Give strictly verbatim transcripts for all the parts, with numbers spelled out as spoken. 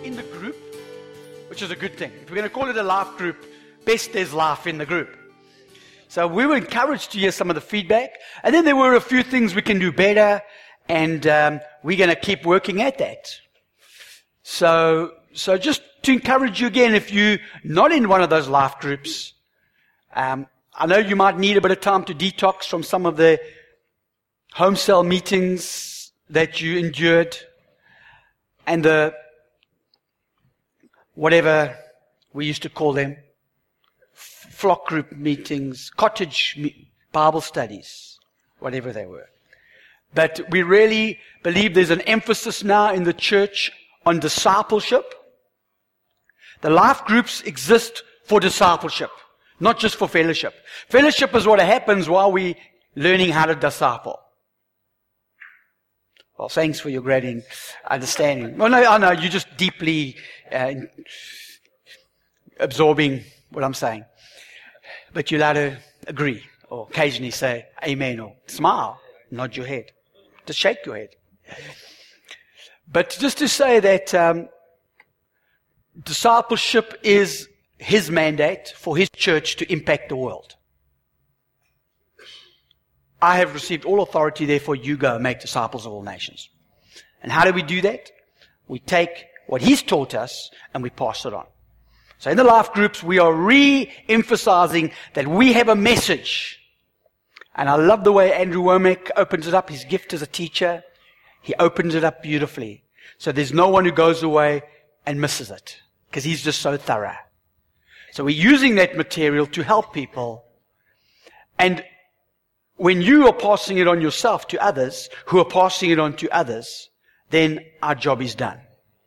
in the group, which is a good thing. If we're going to call it a laugh group, best there's laugh in the group. So we were encouraged to hear some of the feedback. And then there were a few things we can do better, and um, we're going to keep working at that. So, so just to encourage you again, if you're not in one of those laugh groups, um, I know you might need a bit of time to detox from some of the home cell meetings that you endured, and the whatever we used to call them, flock group meetings, cottage me- Bible studies, whatever they were. But we really believe there's an emphasis now in the church on discipleship. The life groups exist for discipleship, not just for fellowship. Fellowship is what happens while we're learning how to disciple. Well, thanks for your great understanding. Well, no, I know you're just deeply uh, absorbing what I'm saying. But you're allowed to agree, or occasionally say amen, or smile, nod your head, just shake your head. But just to say that um, discipleship is His mandate for His church to impact the world. I have received all authority, therefore you go and make disciples of all nations. And how do we do that? We take what He's taught us and we pass it on. So in the life groups, we are re-emphasizing that we have a message. And I love the way Andrew Womack opens it up, his gift as a teacher. He opens it up beautifully. So there's no one who goes away and misses it, because he's just so thorough. So we're using that material to help people. And when you are passing it on yourself to others, who are passing it on to others, then our job is done.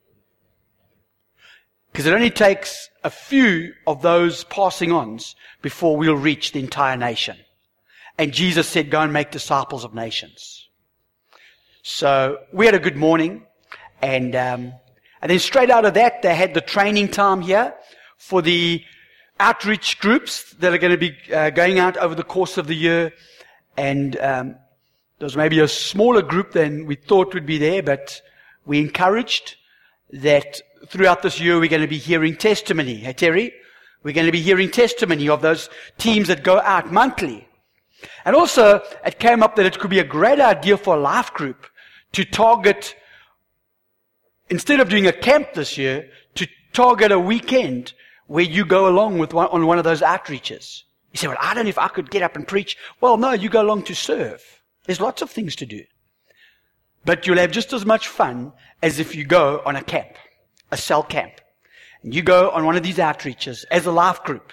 Because it only takes a few of those passing ons before we'll reach the entire nation. And Jesus said, go and make disciples of nations. So we had a good morning. And, um, and then straight out of that, they had the training time here for the outreach groups that are going to be uh, going out over the course of the year. And um, there was maybe a smaller group than we thought would be there, but we encouraged that throughout this year we're going to be hearing testimony. Hey, Terry? We're going to be hearing testimony of those teams that go out monthly. And also, it came up that it could be a great idea for a life group to target, instead of doing a camp this year, to target a weekend where you go along with one, on one of those outreaches. You say, well, I don't know if I could get up and preach. Well, no, you go along to serve. There's lots of things to do. But you'll have just as much fun as if you go on a camp, a cell camp. And you go on one of these outreaches as a life group.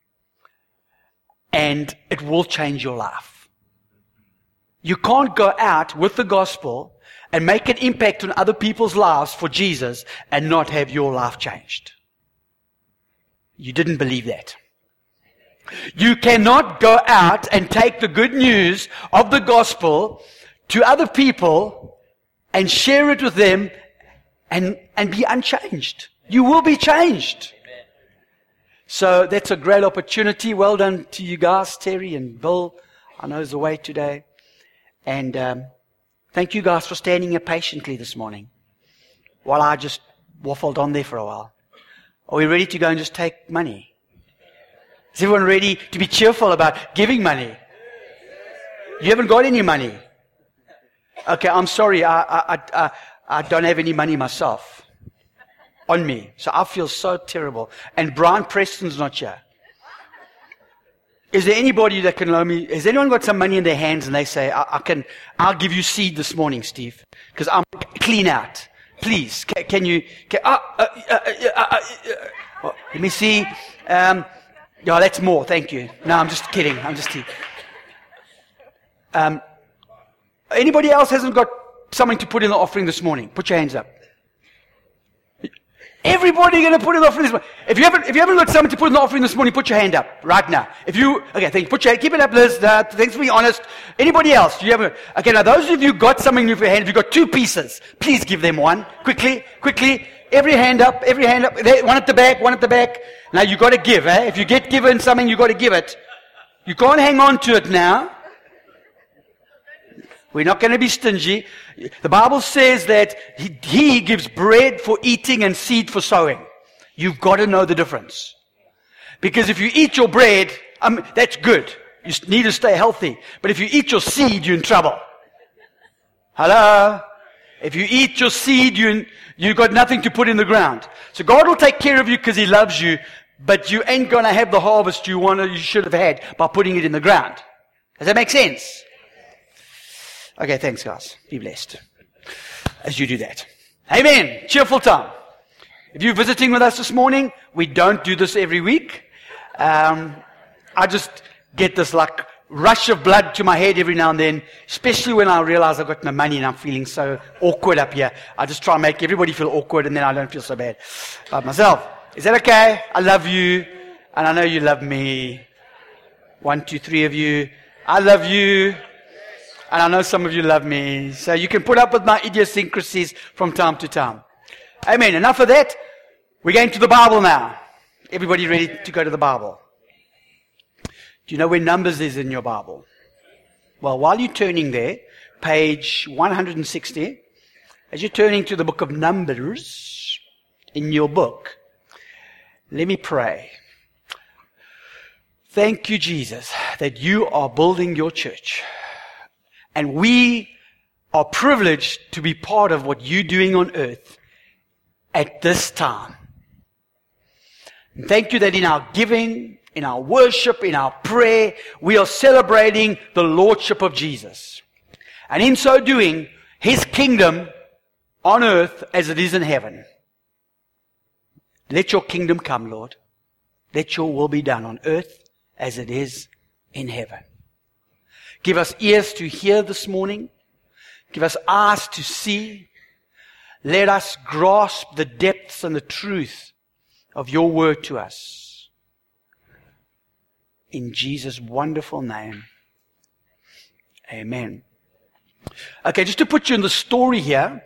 And it will change your life. You can't go out with the gospel and make an impact on other people's lives for Jesus and not have your life changed. You didn't believe that. You cannot go out and take the good news of the gospel to other people and share it with them and, and be unchanged. You will be changed. Amen. So that's a great opportunity. Well done to you guys, Terry and Bill. I know it's away today. And um, thank you guys for standing here patiently this morning while I just waffled on there for a while. Are we ready to go and just take money? Is everyone ready to be cheerful about giving money? You haven't got any money. Okay, I'm sorry. I, I, I, I don't have any money myself on me. So I feel so terrible. And Brian Preston's not here. Is there anybody that can loan me? Has anyone got some money in their hands and they say, I, I can, I'll give you seed this morning, Steve, because I'm clean out. Please, can, can you, can, uh, uh, uh, uh, uh, uh, uh, let me see. Um, Yeah, that's more. Thank you. No, I'm just kidding. I'm just kidding. Um, anybody else hasn't got something to put in the offering this morning? Put your hands up. Everybody going to put in the offering this morning. If you haven't, if you haven't got something to put in the offering this morning, put your hand up right now. If you, okay, thank you. Put your hand, keep it up, Liz. Uh, thanks for being honest. Anybody else? Do you have? Okay, now those of you got something in your hand, if you've got two pieces, please give them one quickly, quickly. Every hand up, every hand up. One at the back, one at the back. Now you got to give, eh? If you get given something, you got to give it. You can't hang on to it now. We're not going to be stingy. The Bible says that he, he gives bread for eating and seed for sowing. You've got to know the difference. Because if you eat your bread, um, that's good. You need to stay healthy. But if you eat your seed, you're in trouble. Hello? If you eat your seed, you, you've got nothing to put in the ground. So God will take care of you because He loves you, but you ain't going to have the harvest you want, you should have had by putting it in the ground. Does that make sense? Okay, thanks guys. Be blessed as you do that. Amen. Cheerful time. If you're visiting with us this morning, we don't do this every week. Um, I just get this like rush of blood to my head every now and then, especially when I realize I've got no money and I'm feeling so awkward up here. I just try and make everybody feel awkward and then I don't feel so bad about myself. Is that okay? I love you and I know you love me. One, two, three of you. I love you and I know some of you love me. So you can put up with my idiosyncrasies from time to time. Amen. Enough of that. We're going to the Bible now. Everybody ready to go to the Bible? Do you know where Numbers is in your Bible? Well, while you're turning there, page one hundred sixty, as you're turning to the book of Numbers in your book, let me pray. Thank you, Jesus, that you are building your church. And we are privileged to be part of what you're doing on earth at this time. And thank you that in our giving, in our worship, in our prayer, we are celebrating the Lordship of Jesus. And in so doing, His kingdom on earth as it is in heaven. Let your kingdom come, Lord. Let your will be done on earth as it is in heaven. Give us ears to hear this morning. Give us eyes to see. Let us grasp the depths and the truth of your word to us. In Jesus' wonderful name. Amen. Okay, just to put you in the story here.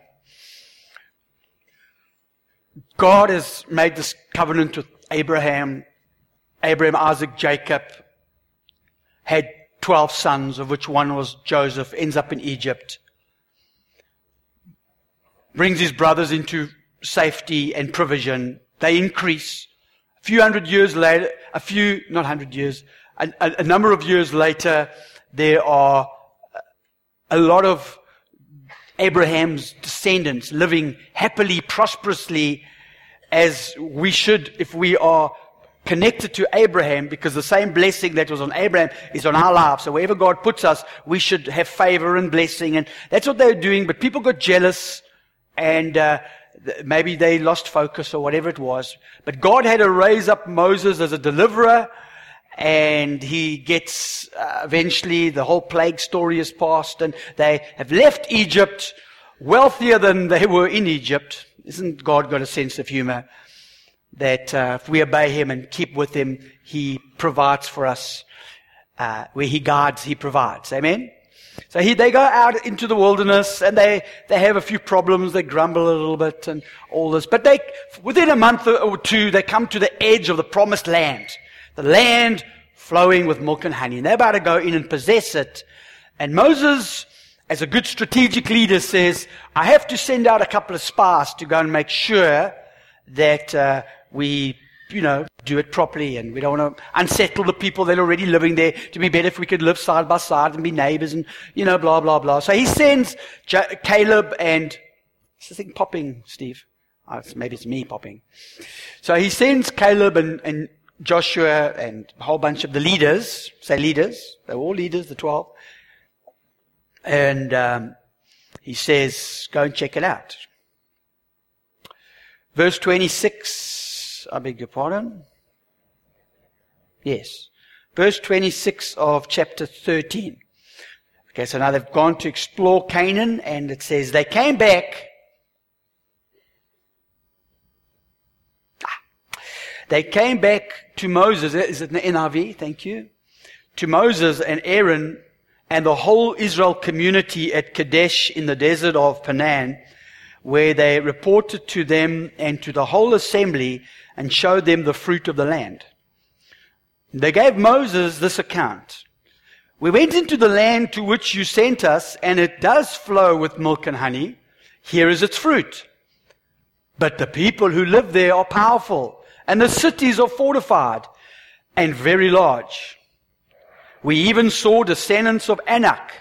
God has made this covenant with Abraham. Abraham, Isaac, Jacob had twelve sons, of which one was Joseph, ends up in Egypt. Brings his brothers into safety and provision. They increase. A few hundred years later, a few, not hundred years, a, a, a number of years later, there are a lot of Abraham's descendants living happily, prosperously, as we should if we are connected to Abraham, because the same blessing that was on Abraham is on our lives. So wherever God puts us, we should have favor and blessing. And that's what they're doing. But people got jealous and uh, maybe they lost focus or whatever it was. But God had to raise up Moses as a deliverer. And he gets, uh, eventually the whole plague story is passed. And they have left Egypt wealthier than they were in Egypt. Isn't God got a sense of humor? That uh, if we obey Him and keep with Him, He provides for us. Uh, where He guides, He provides. Amen? So he, they go out into the wilderness and they, they have a few problems. They grumble a little bit and all this. But they, within a month or two, they come to the edge of the promised land. The land flowing with milk and honey. And they're about to go in and possess it. And Moses, as a good strategic leader, says, I have to send out a couple of spies to go and make sure that uh, we, you know, do it properly, and we don't want to unsettle the people that are already living there. To be better if we could live side by side and be neighbors and, you know, blah, blah, blah. So he sends J- Caleb and, what's the thing popping, Steve? Oh, it's, maybe it's me popping. So he sends Caleb and, and Joshua and a whole bunch of the leaders, say leaders, they're all leaders, the twelve. And um, he says, go and check it out. Verse twenty-six, I beg your pardon. Yes. Verse twenty-six of chapter thirteen. Okay, so now they've gone to explore Canaan, and it says they came back. Ah, they came back to Moses. Is it in the N I V? Thank you. To Moses and Aaron and the whole Israel community at Kadesh in the desert of Paran, where they reported to them and to the whole assembly and showed them the fruit of the land. They gave Moses this account. We went into the land to which you sent us, and it does flow with milk and honey. Here is its fruit. But the people who live there are powerful, and the cities are fortified and very large. We even saw descendants of Anak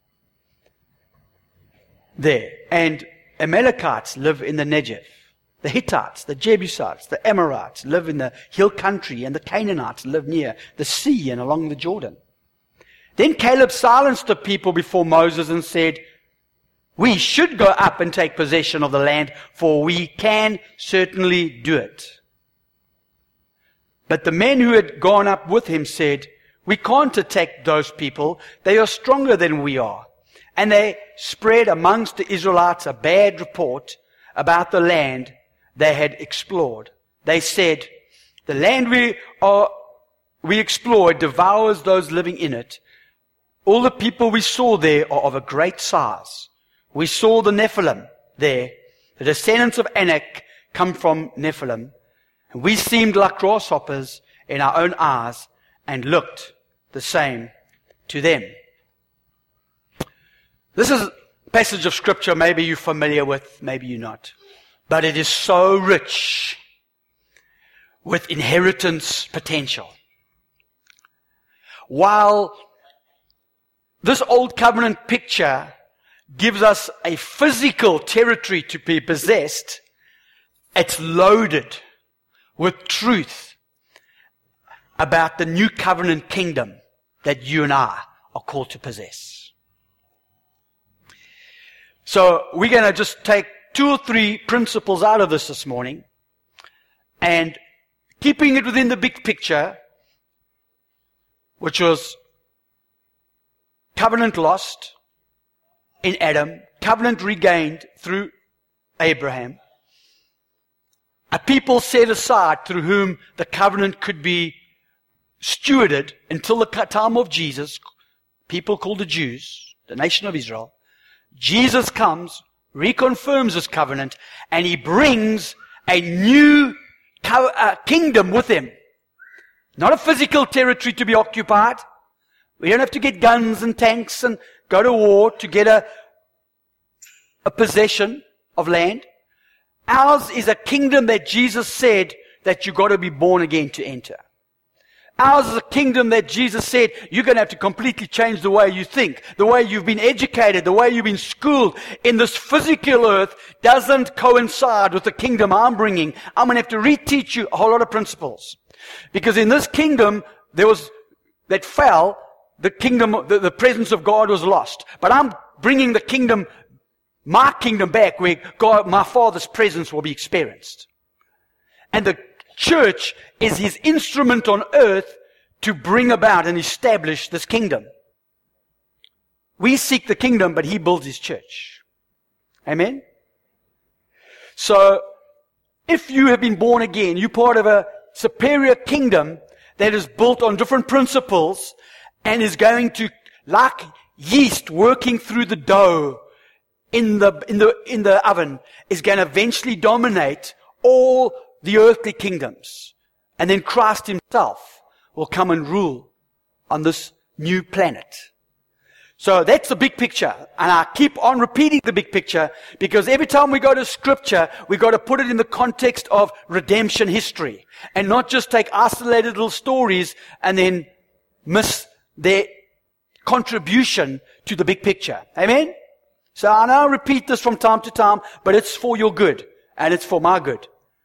there, and Amalekites live in the Negev. The Hittites, the Jebusites, the Amorites live in the hill country, and the Canaanites live near the sea and along the Jordan. Then Caleb silenced the people before Moses and said, we should go up and take possession of the land, for we can certainly do it. But the men who had gone up with him said, we can't attack those people. They are stronger than we are. And they spread amongst the Israelites a bad report about the land they had explored. They said, the land we are, we explored devours those living in it. All the people we saw there are of a great size. We saw the Nephilim there. The descendants of Anak come from Nephilim. And we seemed like grasshoppers in our own eyes and looked the same to them. This is a passage of scripture maybe you're familiar with, maybe you're not. But it is so rich with inheritance potential. While this old covenant picture gives us a physical territory to be possessed, it's loaded with truth about the new covenant kingdom that you and I are called to possess. So we're going to just take two or three principles out of this this morning, and keeping it within the big picture, which was covenant lost in Adam, covenant regained through Abraham, a people set aside through whom the covenant could be stewarded until the time of Jesus, people called the Jews, the nation of Israel. Jesus comes, reconfirms this covenant, and he brings a new co- uh, kingdom with him. Not a physical territory to be occupied. We don't have to get guns and tanks and go to war to get a, a possession of land. Ours is a kingdom that Jesus said that you've got to be born again to enter. Ours is a kingdom that Jesus said you're going to have to completely change the way you think. The way you've been educated, the way you've been schooled in this physical earth doesn't coincide with the kingdom I'm bringing. I'm going to have to reteach you a whole lot of principles. Because in this kingdom, there was, that fell, the kingdom, the, the presence of God was lost. But I'm bringing the kingdom, my kingdom back where God, my Father's presence will be experienced. And the church is his instrument on earth to bring about and establish this kingdom. We seek the kingdom, but he builds his church. Amen? So, if you have been born again, you're part of a superior kingdom that is built on different principles and is going to, like yeast working through the dough in the, in the, in the oven, is going to eventually dominate all the earthly kingdoms. And then Christ himself will come and rule on this new planet. So that's the big picture. And I keep on repeating the big picture because every time we go to scripture, we got to put it in the context of redemption history and not just take isolated little stories and then miss their contribution to the big picture. Amen? So I now repeat this from time to time, but it's for your good and it's for my good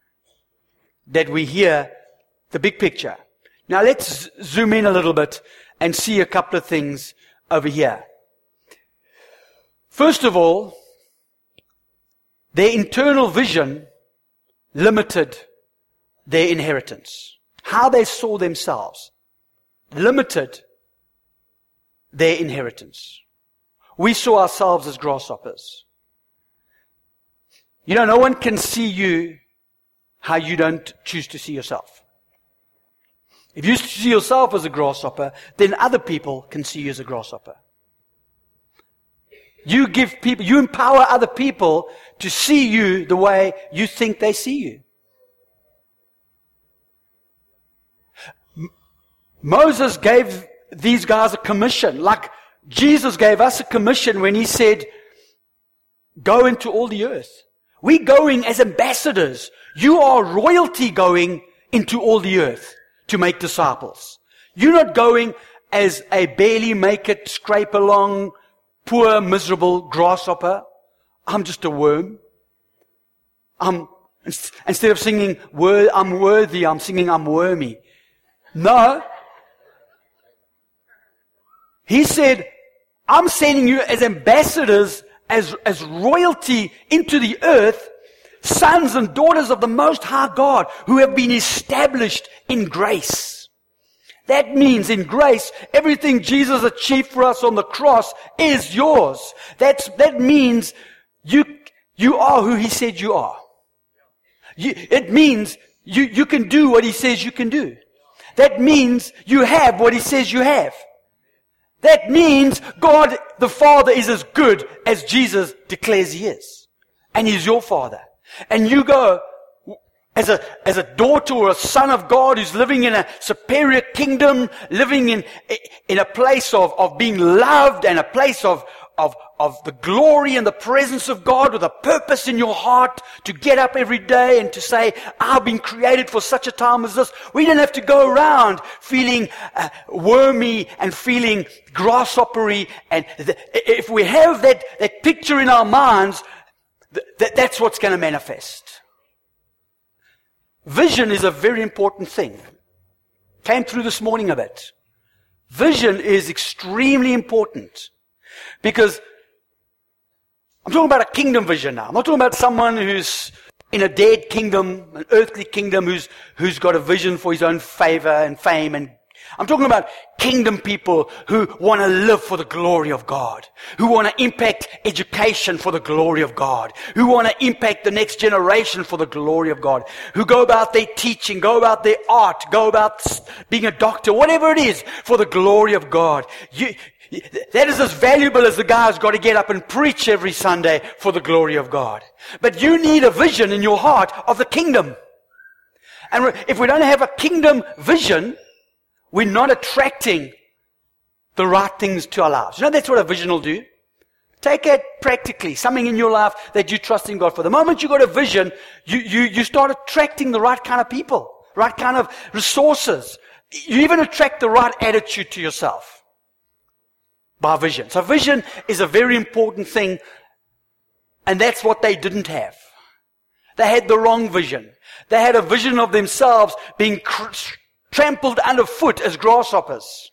that we hear the big picture. Now let's zoom in a little bit and see a couple of things over here. First of all, their internal vision limited their inheritance. How they saw themselves limited their inheritance. We saw ourselves as grasshoppers. You know, no one can see you how you don't choose to see yourself. If you see yourself as a grasshopper, then other people can see you as a grasshopper. You give people, you empower other people to see you the way you think they see you. M- Moses gave these guys a commission. Like Jesus gave us a commission when He said, go into all the earth. We're going as ambassadors. You are royalty going into all the earth to make disciples. You're not going as a barely make it, scrape along, poor, miserable grasshopper. I'm just a worm. I'm, instead of singing, I'm worthy, I'm singing, I'm wormy. No. He said, I'm sending you as ambassadors, as, as royalty into the earth, sons and daughters of the Most High God who have been established in grace. That means in grace, everything Jesus achieved for us on the cross is yours. That's, that means you, you are who He said you are. You, it means you, you can do what He says you can do. That means you have what He says you have. That means God the Father is as good as Jesus declares He is. And He's your Father. And you go as a, as a daughter or a son of God who's living in a superior kingdom, living in, in a place of, of being loved and a place of, of, of the glory and the presence of God with a purpose in your heart to get up every day and to say, I've been created for such a time as this. We don't have to go around feeling uh, wormy and feeling grasshoppery. And th- if we have that, that picture in our minds, th- th- that's what's going to manifest. Vision is a very important thing. Came through this morning a bit. Vision is extremely important. Because I'm talking about a kingdom vision now. I'm not talking about someone who's in a dead kingdom, an earthly kingdom, who's who's got a vision for his own favor and fame. And I'm talking about kingdom people who want to live for the glory of God, who want to impact education for the glory of God, who want to impact the next generation for the glory of God, who go about their teaching, go about their art, go about being a doctor, whatever it is, for the glory of God. You, That is as valuable as the guy who's got to get up and preach every Sunday for the glory of God. But you need a vision in your heart of the kingdom. And if we don't have a kingdom vision, we're not attracting the right things to our lives. You know, that's what a vision will do. Take it practically, something in your life that you trust in God for. The moment you got a vision, you, you, you start attracting the right kind of people, right kind of resources. You even attract the right attitude to yourself. By vision. So vision is a very important thing, and that's what they didn't have. They had the wrong vision. They had a vision of themselves being cr- trampled underfoot as grasshoppers.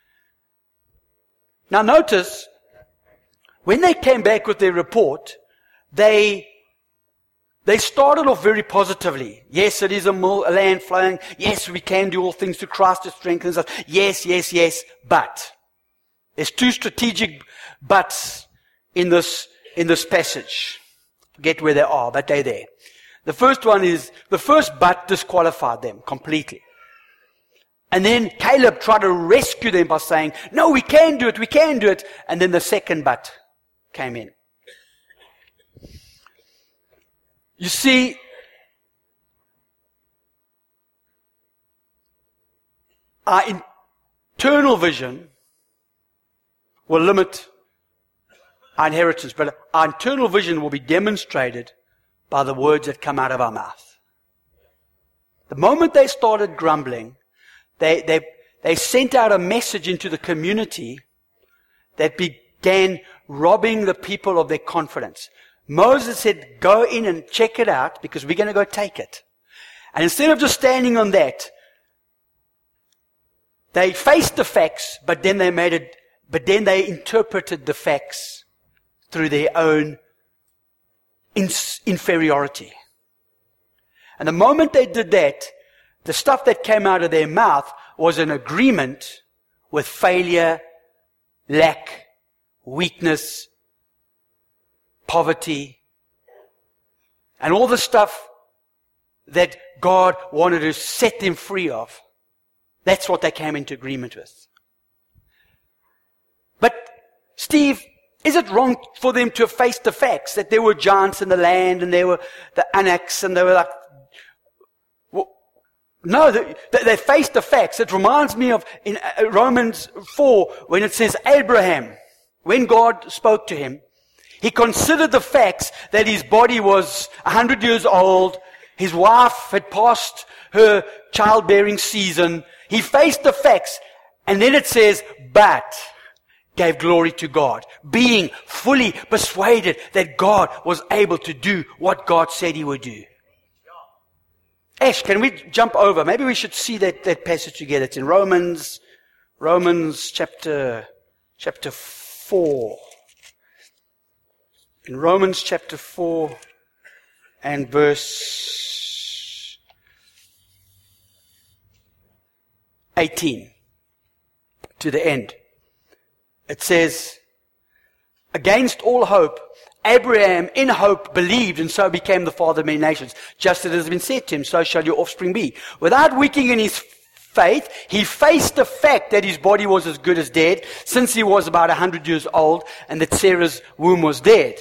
Now notice, when they came back with their report, they they started off very positively. Yes, it is a, mill, a land flowing. Yes, we can do all things through Christ who strengthens us. Yes, yes, yes, but... There's two strategic buts in this, in this passage. Forget where they are, but they're there. The first one is, the first but disqualified them completely. And then Caleb tried to rescue them by saying, no, we can do it, we can do it. And then the second but came in. You see, our internal vision will limit our inheritance, but our internal vision will be demonstrated by the words that come out of our mouth. The moment they started grumbling, they, they, they sent out a message into the community that began robbing the people of their confidence. Moses said, go in and check it out because we're going to go take it. And instead of just standing on that, they faced the facts, but then they made it But then they interpreted the facts through their own ins- inferiority. And the moment they did that, the stuff that came out of their mouth was an agreement with failure, lack, weakness, poverty, and all the stuff that God wanted to set them free of. That's what they came into agreement with. But, Steve, is it wrong for them to have faced the facts that there were giants in the land and there were the Anaks and they were like... Well, No, they, they faced the facts. It reminds me of in Romans four when it says Abraham, when God spoke to him, he considered the facts that his body was a hundred years old. His wife had passed her childbearing season. He faced the facts. And then it says, but gave glory to God, being fully persuaded that God was able to do what God said he would do. Ash, can we jump over? Maybe we should see that, that passage together. It's in Romans, Romans chapter, chapter four. In Romans chapter four and verse eighteen to the end. It says, against all hope, Abraham in hope believed and so became the father of many nations. Just as it has been said to him, so shall your offspring be. Without weakening in his faith, he faced the fact that his body was as good as dead, since he was about a hundred years old and that Sarah's womb was dead.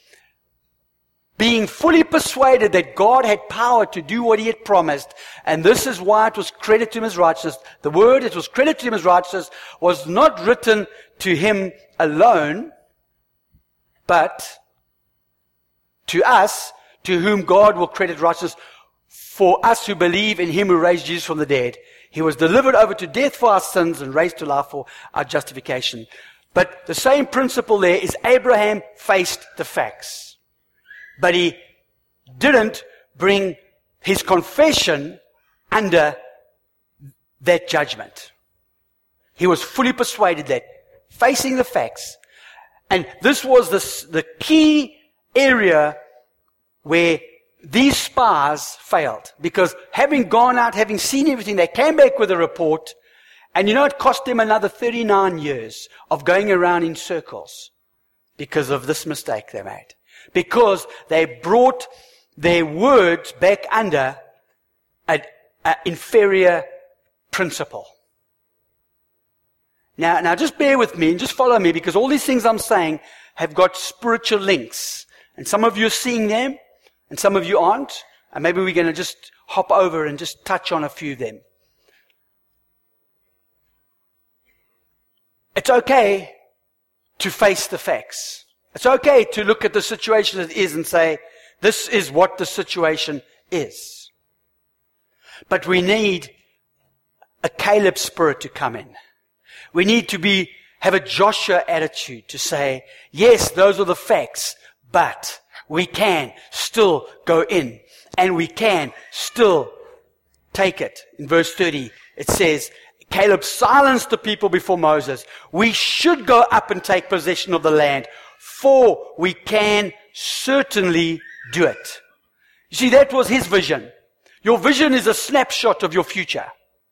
Being fully persuaded that God had power to do what he had promised, and this is why it was credited to him as righteousness. The word it was credited to him as righteousness was not written to him alone, but to us, to whom God will credit righteousness, for us who believe in him who raised Jesus from the dead. He was delivered over to death for our sins and raised to life for our justification. But the same principle there is Abraham faced the facts. But he didn't bring his confession under that judgment. He was fully persuaded that, facing the facts, and this was the, the key area where these spies failed. Because having gone out, having seen everything, they came back with a report, and you know it cost them another thirty-nine years of going around in circles because of this mistake they made. Because they brought their words back under an inferior principle. Now, now just bear with me and just follow me, because all these things I'm saying have got spiritual links. And some of you are seeing them, and some of you aren't. And maybe we're going to just hop over and just touch on a few of them. It's okay to face the facts. It's okay to look at the situation as it is and say, this is what the situation is. But we need a Caleb spirit to come in. We need to be, have a Joshua attitude to say, yes, those are the facts, but we can still go in and we can still take it. In verse thirty, it says, Caleb silenced the people before Moses. We should go up and take possession of the land, for we can certainly do it. You see, that was his vision. Your vision is a snapshot of your future.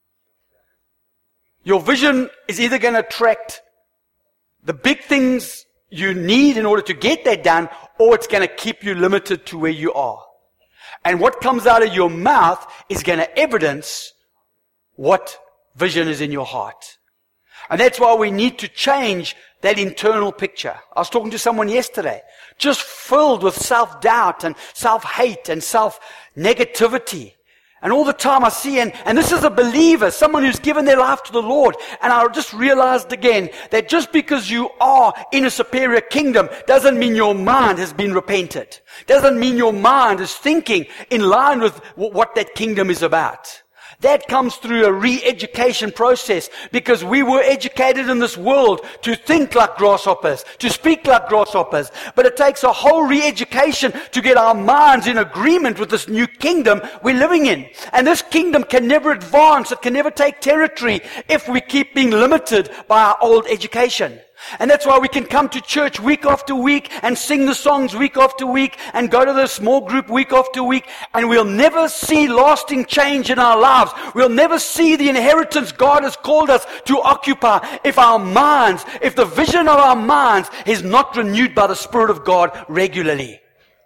Your vision is either going to attract the big things you need in order to get that done, or it's going to keep you limited to where you are. And what comes out of your mouth is going to evidence what vision is in your heart. And that's why we need to change that internal picture. I was talking to someone yesterday, just filled with self-doubt and self-hate and self-negativity. And all the time I see, and, and this is a believer, someone who's given their life to the Lord. And I just realized again that just because you are in a superior kingdom doesn't mean your mind has been repented. Doesn't mean your mind is thinking in line with what that kingdom is about. That comes through a re-education process, because we were educated in this world to think like grasshoppers, to speak like grasshoppers. But it takes a whole re-education to get our minds in agreement with this new kingdom we're living in. And this kingdom can never advance, it can never take territory if we keep being limited by our old education. And that's why we can come to church week after week and sing the songs week after week and go to the small group week after week, and we'll never see lasting change in our lives. We'll never see the inheritance God has called us to occupy if our minds, if the vision of our minds is not renewed by the Spirit of God regularly.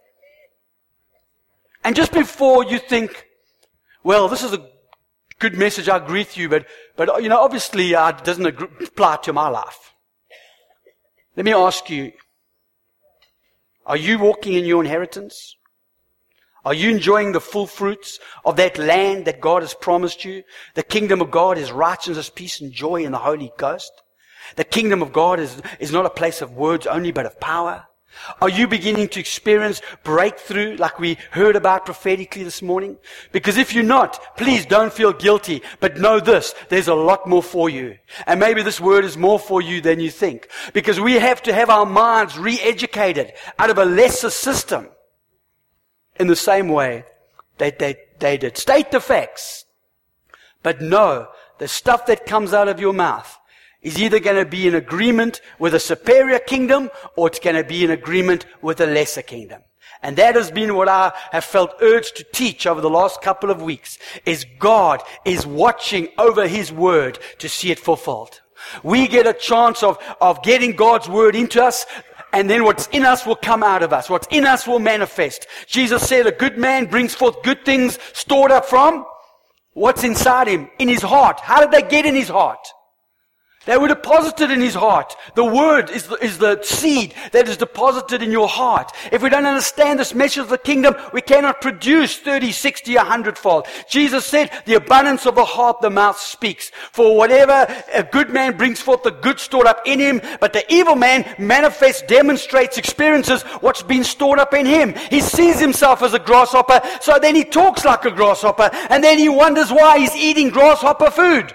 And just before you think, well, this is a good message, I agree with you, but, but you know, obviously uh, it doesn't apply to my life. Let me ask you, are you walking in your inheritance? Are you enjoying the full fruits of that land that God has promised you? The kingdom of God is righteousness, peace, and joy in the Holy Ghost. The kingdom of God is, is not a place of words only, but of power. Are you beginning to experience breakthrough like we heard about prophetically this morning? Because if you're not, please don't feel guilty, but know this, there's a lot more for you. And maybe this word is more for you than you think. Because we have to have our minds re-educated out of a lesser system. In the same way that they, they did. State the facts. But know, the stuff that comes out of your mouth is either going to be in agreement with a superior kingdom or it's going to be in agreement with a lesser kingdom. And that has been what I have felt urged to teach over the last couple of weeks, is God is watching over His word to see it fulfilled. We get a chance of, of getting God's word into us, and then what's in us will come out of us. What's in us will manifest. Jesus said a good man brings forth good things stored up from what's inside him, in his heart. How did they get in his heart? They were deposited in his heart. The word is the, is the seed that is deposited in your heart. If we don't understand this message of the kingdom, we cannot produce thirty, sixty, a hundred fold. Jesus said, the abundance of the heart, the mouth speaks. For whatever a good man brings forth, the good stored up in him, but the evil man manifests, demonstrates, experiences what's been stored up in him. He sees himself as a grasshopper, so then he talks like a grasshopper, and then he wonders why he's eating grasshopper food.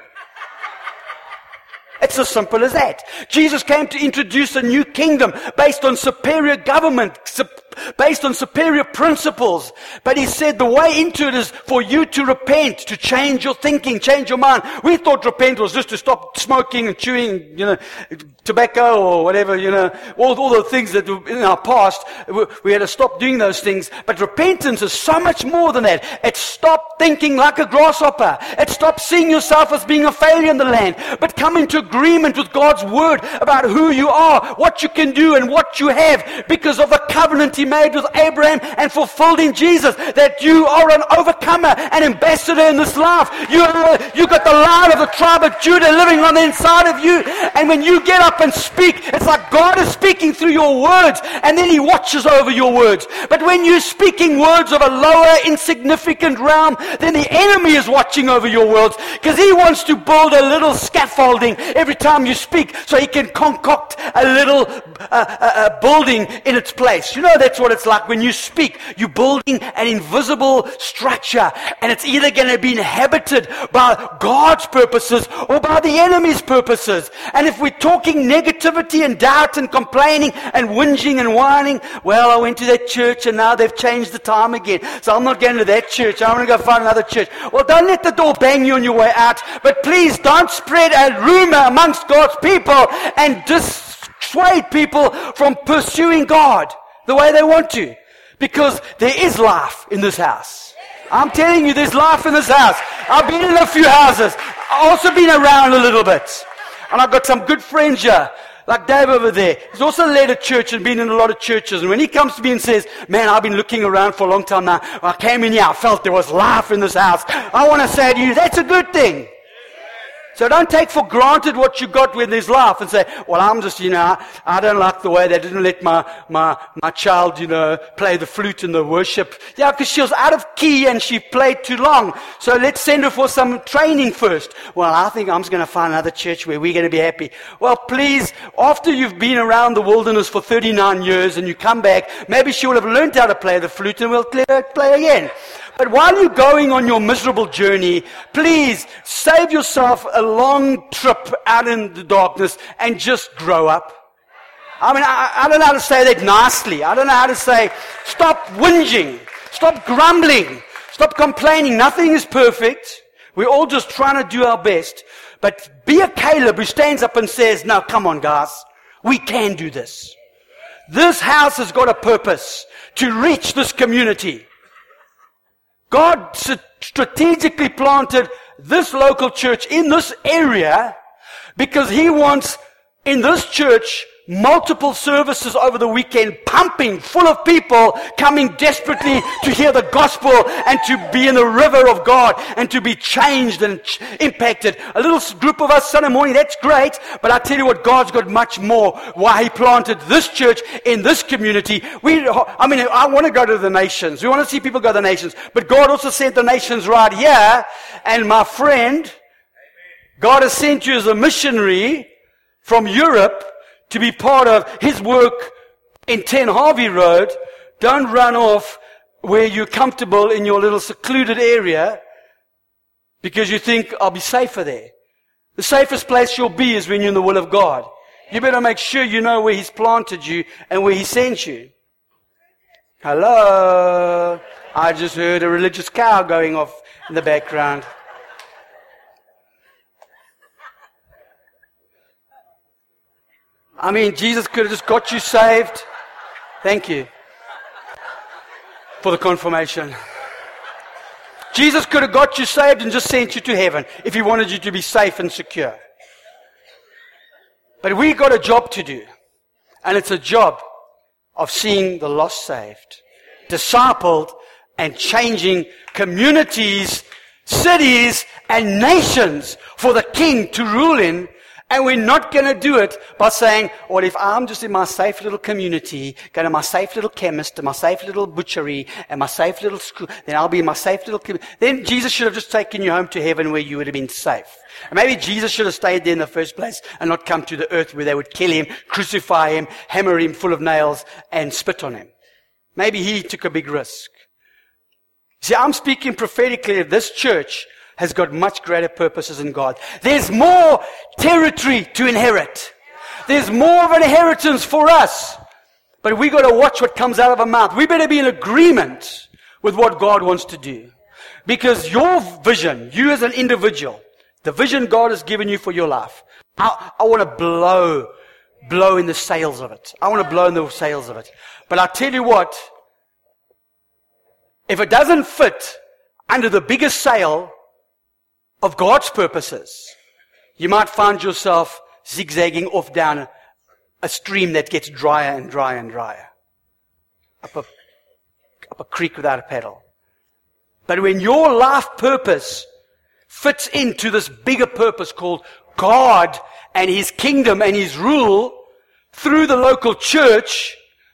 It's as simple as that. Jesus came to introduce a new kingdom based on superior government, based on superior principles. But He said the way into it is for you to repent, to change your thinking, change your mind. We thought repent was just to stop smoking and chewing, you know, tobacco or whatever, you know, all, all the things that in our past, we had to stop doing those things. But repentance is so much more than that. It's stop thinking like a grasshopper. It's stop seeing yourself as being a failure in the land, but come into agreement with God's word about who you are, what you can do, and what you have because of the covenant He made with Abraham and fulfilled in Jesus, that you are an overcomer, an ambassador in this life. You are, you got the Lion of the tribe of Judah living on the inside of you, and when you get up and speak, it's like God is speaking through your words, and then He watches over your words. But when you're speaking words of a lower, insignificant realm, then the enemy is watching over your words, because he wants to build a little scaffolding every time you speak, so he can concoct a little uh, uh, uh, building in its place. You know, that's what it's like when you speak. You're building an invisible structure, and it's either going to be inhabited by God's purposes or by the enemy's purposes. And if we're talking negativity and doubt and complaining and whinging and whining, well, I went to that church and now they've changed the time again, so I'm not going to that church. I'm going to go find another church. Well, don't let the door bang you on your way out, but please don't spread a rumor amongst God's people and dissuade people from pursuing God the way they want to, because there is life in this house. I'm telling you, there's life in this house. I've been in a few houses. I've also been around a little bit, and I've got some good friends here, like Dave over there. He's also led a church and been in a lot of churches, and when he comes to me and says, man, I've been looking around for a long time now, I came in here, I felt there was life in this house, I want to say to you, that's a good thing. So don't take for granted what you got when there's life and say, well, I'm just, you know, I, I don't like the way they didn't let my, my, my child, you know, play the flute in the worship. Yeah, because she was out of key and she played too long. So let's send her for some training first. Well, I think I'm just going to find another church where we're going to be happy. Well, please, after you've been around the wilderness for thirty-nine years and you come back, maybe she will have learned how to play the flute and we'll let her play again. But while you're going on your miserable journey, please save yourself a long trip out in the darkness and just grow up. I mean, I, I don't know how to say that nicely. I don't know how to say, stop whinging, stop grumbling, stop complaining. Nothing is perfect. We're all just trying to do our best. But be a Caleb who stands up and says, no, come on, guys, we can do this. This house has got a purpose to reach this community. God strategically planted this local church in this area because He wants in this church multiple services over the weekend, pumping, full of people coming desperately to hear the gospel and to be in the river of God and to be changed and ch- impacted. A little group of us Sunday morning, that's great, but I tell you what, God's got much more. Why He planted this church in this community. We, I mean, I want to go to the nations. We want to see people go to the nations, but God also sent the nations right here. And my friend, God has sent you as a missionary from Europe to be part of His work in ten Harvey Road. Don't run off where you're comfortable in your little secluded area because you think, I'll be safer there. The safest place you'll be is when you're in the will of God. You better make sure you know where He's planted you and where He sent you. Hello? I just heard a religious cow going off in the background. I mean, Jesus could have just got you saved. Thank you for the confirmation. Jesus could have got you saved and just sent you to heaven if He wanted you to be safe and secure. But we got a job to do. And it's a job of seeing the lost saved, discipled, and changing communities, cities, and nations for the King to rule in. And we're not going to do it by saying, well, if I'm just in my safe little community, go to my safe little chemist, and my safe little butchery, and my safe little school, then I'll be in my safe little community. Then Jesus should have just taken you home to heaven where you would have been safe. And maybe Jesus should have stayed there in the first place and not come to the earth where they would kill Him, crucify Him, hammer Him full of nails, and spit on Him. Maybe He took a big risk. See, I'm speaking prophetically of this church has got much greater purposes in God. There's more territory to inherit. There's more of an inheritance for us. But we got to watch what comes out of our mouth. We better be in agreement with what God wants to do. Because your vision, you as an individual, the vision God has given you for your life, I, I want to blow, blow in the sails of it. I want to blow in the sails of it. But I tell you what, if it doesn't fit under the biggest sail of God's purposes, you might find yourself zigzagging off down a, a stream that gets drier and drier and drier. Up a, up a creek without a paddle. But when your life purpose fits into this bigger purpose called God and His kingdom and His rule through the local church,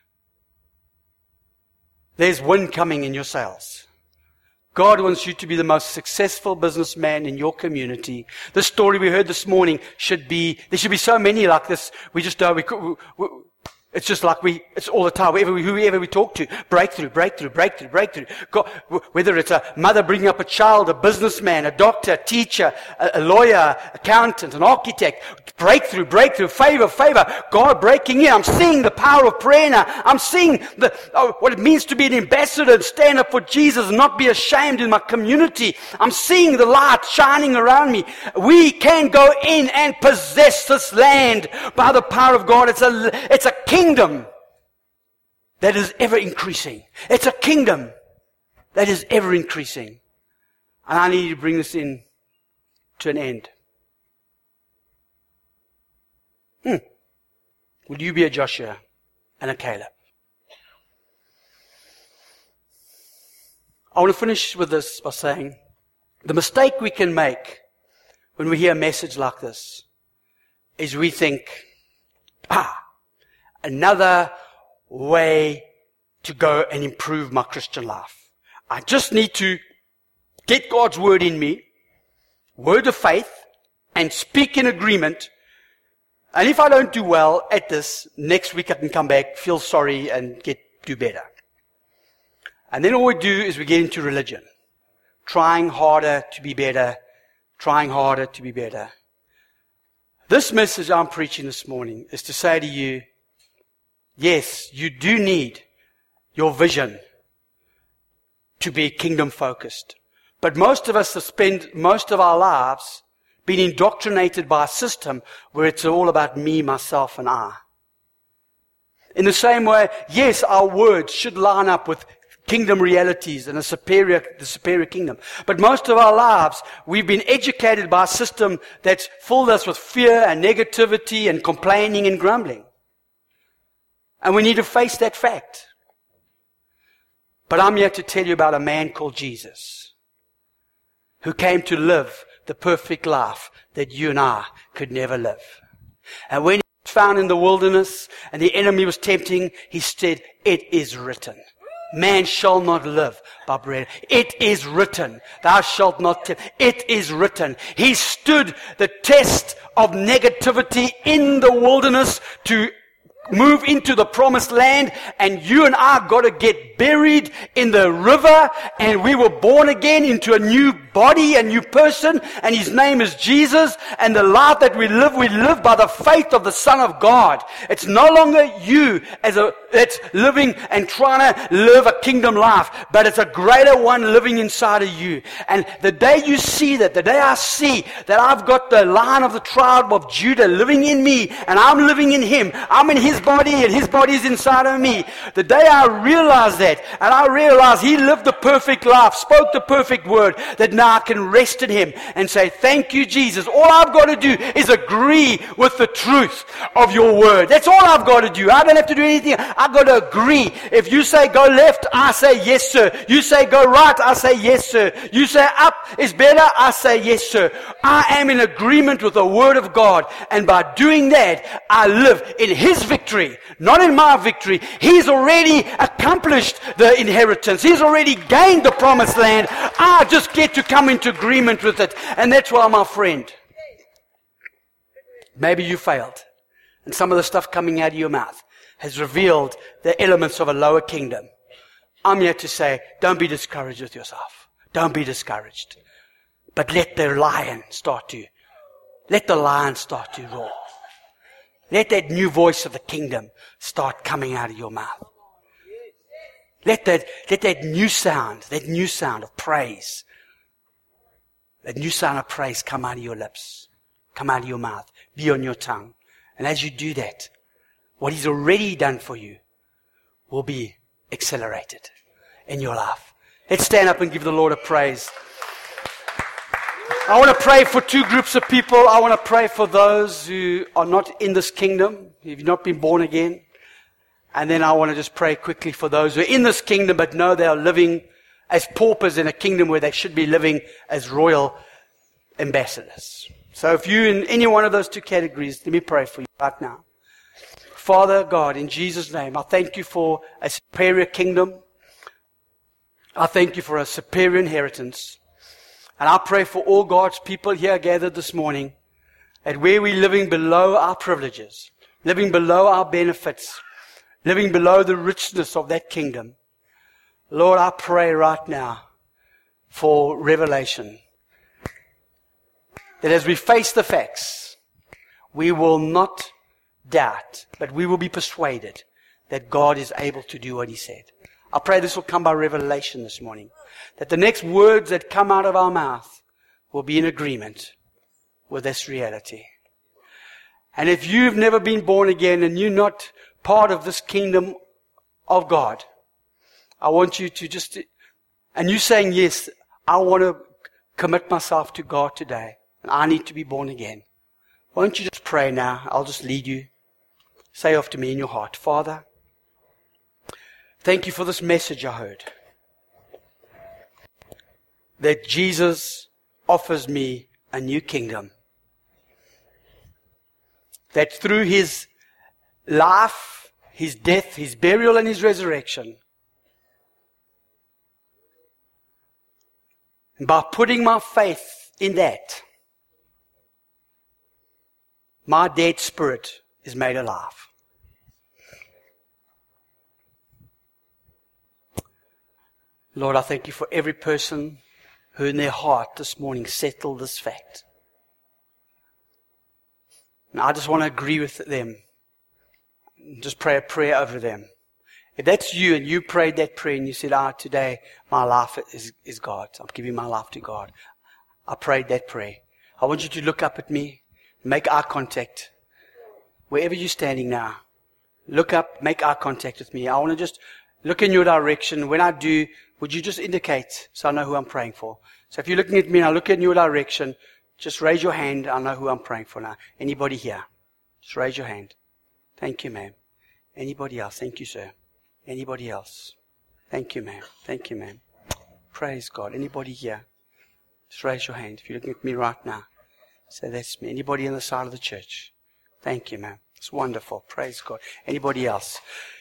there's wind coming in your sails. God wants you to be the most successful businessman in your community. The story we heard this morning should be, there should be so many like this. We just don't, we, we, we, it's just like we, it's all the time. Whoever we, whoever we talk to, breakthrough, breakthrough, breakthrough, breakthrough. God, whether it's a mother bringing up a child, a businessman, a doctor, a teacher, a, a lawyer, accountant, an architect, breakthrough, breakthrough, favor, favor. God breaking in. I'm seeing the power of prayer now. I'm seeing the, oh, what it means to be an ambassador and stand up for Jesus and not be ashamed in my community. I'm seeing the light shining around me. We can go in and possess this land by the power of God. It's a, it's a kingdom. Kingdom that is ever increasing. It's a kingdom that is ever increasing. And I need to bring this in to an end. Hmm. Will you be a Joshua and a Caleb? I want to finish with this by saying the mistake we can make when we hear a message like this is we think, ah, another way to go and improve my Christian life. I just need to get God's word in me, word of faith, and speak in agreement. And if I don't do well at this, next week I can come back, feel sorry, and get do better. And then all we do is we get into religion, trying harder to be better, trying harder to be better. This message I'm preaching this morning is to say to you, yes, you do need your vision to be kingdom focused. But most of us have spent most of our lives being indoctrinated by a system where it's all about me, myself, and I. In the same way, yes, our words should line up with kingdom realities and a superior, the superior kingdom. But most of our lives, we've been educated by a system that's filled us with fear and negativity and complaining and grumbling. And we need to face that fact. But I'm here to tell you about a man called Jesus, who came to live the perfect life that you and I could never live. And when he was found in the wilderness and the enemy was tempting, he said, it is written. Man shall not live by bread. It is written. Thou shalt not tempt. It is written. He stood the test of negativity in the wilderness to move into the promised land, and you and I got to get buried in the river, and we were born again into a new body, a new person, and his name is Jesus. And the life that we live, we live by the faith of the Son of God. It's no longer you as a that's living and trying to live a kingdom life, but it's a greater one living inside of you. And the day you see that, the day I see that I've got the Lion of the tribe of Judah living in me, and I'm living in him, I'm in his body, and his body is inside of me. The day I realize that, and I realize he lived the perfect life, spoke the perfect word, that now I can rest in him and say, thank you, Jesus. All I've got to do is agree with the truth of your word. That's all I've got to do. I don't have to do anything. I've got to agree. If you say go left, I say yes, sir. You say go right, I say yes, sir. You say up is better, I say yes, sir. I am in agreement with the word of God, and by doing that, I live in his victory, not in my victory. He's already accomplished the inheritance. He's already gained the promised land. I just get to come into agreement with it. And that's why, my friend, maybe you failed, and some of the stuff coming out of your mouth has revealed the elements of a lower kingdom. I'm here to say, don't be discouraged with yourself. Don't be discouraged. But let the lion start to, let the lion start to roar. Let that new voice of the kingdom start coming out of your mouth. Let that, let that new sound, that new sound of praise, that new sound of praise come out of your lips, come out of your mouth, be on your tongue. And as you do that, what he's already done for you will be accelerated in your life. Let's stand up and give the Lord a praise. I want to pray for two groups of people. I want to pray for those who are not in this kingdom, who've not been born again. And then I want to just pray quickly for those who are in this kingdom but know they are living as paupers in a kingdom where they should be living as royal ambassadors. So if you're in any one of those two categories, let me pray for you right now. Father God, in Jesus' name, I thank you for a superior kingdom. I thank you for a superior inheritance. And I pray for all God's people here gathered this morning, that where we're living below our privileges, living below our benefits, living below the richness of that kingdom, Lord, I pray right now for revelation. That as we face the facts, we will not doubt, but we will be persuaded that God is able to do what he said. I pray this will come by revelation this morning. That the next words that come out of our mouth will be in agreement with this reality. And if you've never been born again and you're not part of this kingdom of God, I want you to just, and you're saying, yes, I want to commit myself to God today, and I need to be born again. Why don't you just pray now? I'll just lead you. Say after me in your heart, Father, thank you for this message I heard. That Jesus offers me a new kingdom. That through his life, his death, his burial, and his resurrection, and by putting my faith in that, my dead spirit is made alive. Lord, I thank you for every person who in their heart this morning settled this fact. And I just want to agree with them. Just pray a prayer over them. If that's you and you prayed that prayer and you said, ah, today my life is, is God. I'm giving my life to God. I prayed that prayer. I want you to look up at me, make eye contact. Wherever you're standing now, look up, make eye contact with me. I want to just look in your direction. When I do, would you just indicate so I know who I'm praying for? So if you're looking at me and I look in your direction, just raise your hand. I know who I'm praying for now. Anybody here? Just raise your hand. Thank you, ma'am. Anybody else? Thank you, sir. Anybody else? Thank you, ma'am. Thank you, ma'am. Praise God. Anybody here? Just raise your hand. If you're looking at me right now, say, that's me. Anybody on the side of the church? Thank you, ma'am. It's wonderful. Praise God. Anybody else?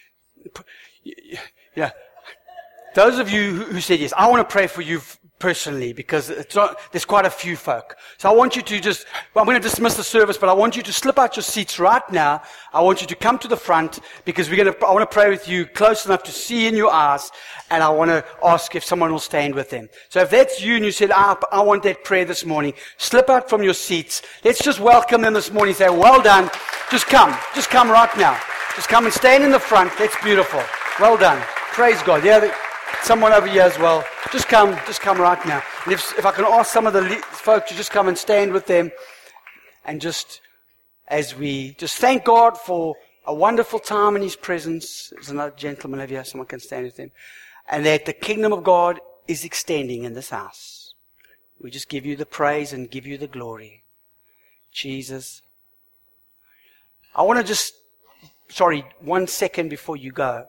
Yeah. Those of you who said yes, I want to pray for you personally, because it's not, there's quite a few folk. So I want you to just, well, I'm going to dismiss the service, but I want you to slip out your seats right now. I want you to come to the front, because we're going to, I want to pray with you close enough to see in your eyes, and I want to ask if someone will stand with them. So if that's you and you said, ah, I want that prayer this morning, slip out from your seats. Let's just welcome them this morning. Say, well done. Just come. Just come right now. Just come and stand in the front. That's beautiful. Well done. Praise God. Yeah, someone over here as well. Just come, just come right now. And if, if I can ask some of the le- folk to just come and stand with them, and just as we just thank God for a wonderful time in His presence. There's another gentleman over here, someone can stand with him. And that the kingdom of God is extending in this house. We just give you the praise and give you the glory. Jesus. I want to just, sorry, one second before you go.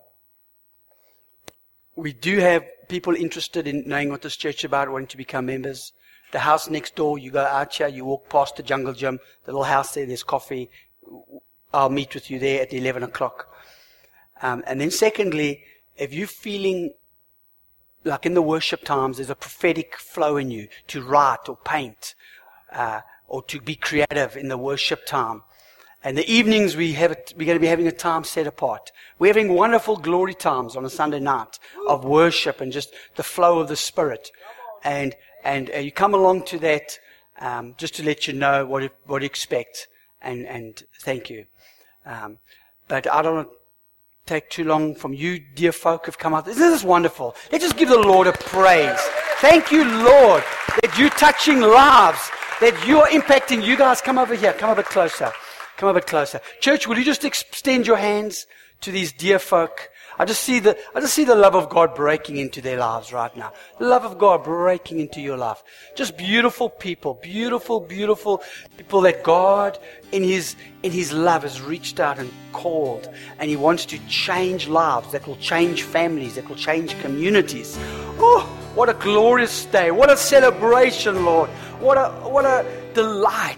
We do have people interested in knowing what this church is about, wanting to become members. The house next door, you go out here, you walk past the jungle gym, the little house there, there's coffee. I'll meet with you there at eleven o'clock. Um, and then secondly, if you're feeling like in the worship times, there's a prophetic flow in you to write or paint, uh, or to be creative in the worship time. And the evenings we have it, we're going to be having a time set apart. We're having wonderful glory times on a Sunday night of worship and just the flow of the Spirit. And and uh, you come along to that um, just to let you know what what to expect. And and thank you. Um, but I don't want to take too long from you, dear folk, who've come out. This is wonderful. Let's just give the Lord a praise. Thank you, Lord, that you're touching lives, that you're impacting. You guys, come over here. Come a bit closer. Come a bit closer. Church, will you just extend your hands to these dear folk? I just see the, I just see the love of God breaking into their lives right now. The love of God breaking into your life. Just beautiful people, beautiful, beautiful people that God in His, in His love has reached out and called. And He wants to change lives that will change families, that will change communities. Oh, what a glorious day. What a celebration, Lord. What a, what a delight.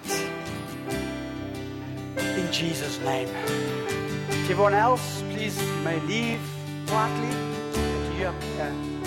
In Jesus' name. To everyone else, please, you may leave quietly. You up here.